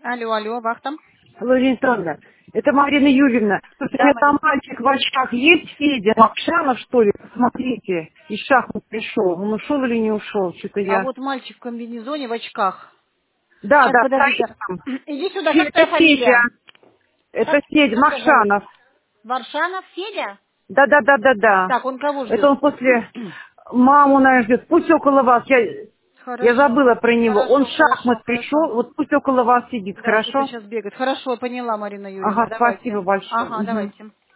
Алло, алло, вахта. Лариса Анатольевна, это Марина Юрьевна. Слушайте, у Да, меня Марина. там мальчик в очках есть, Федя Макшанов, что ли? Посмотрите, из шахмат пришел. Он ушел или не ушел? Что-то А я... вот мальчик в комбинезоне, в очках. Да, Сейчас, да, подождите. стоит там. Иди сюда, как Это твоя Федя. фамилия? Это Федя Как тебя зовут? Макшанов. Варшанов Федя? Да, да, да, да, да. Так, он кого Это ждет? он после маму, наверное, ждет. Пусть около вас. Я Хорошо, забыла про него. Он хорошо, в хорошо, шахмат хорошо. пришел, вот пусть около вас сидит, Да, что-то хорошо? сейчас бегает. Хорошо, поняла, Марина Юрьевна, Ага, спасибо давайте. большое. Ага, Мгм. давайте.